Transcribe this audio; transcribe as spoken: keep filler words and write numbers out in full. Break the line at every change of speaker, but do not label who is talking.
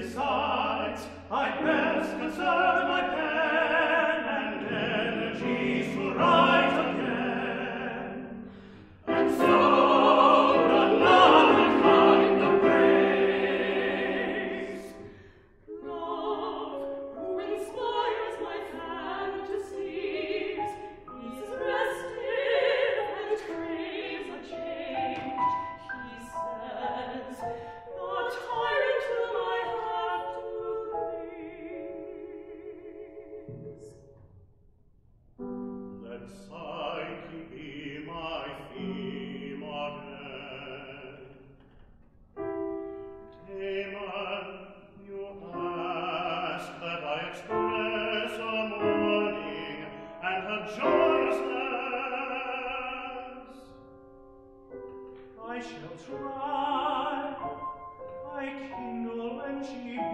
besides, I'd best conserve my pen and energies to write again. And so another kind of praise. Love, who inspires my fantasies, is restive and craves a change. He says, the tyrant whom I have to please. Let Psyche be my theme again. Damon, you ask that I express a mourning and a joyousness. I shall try. I kindle when she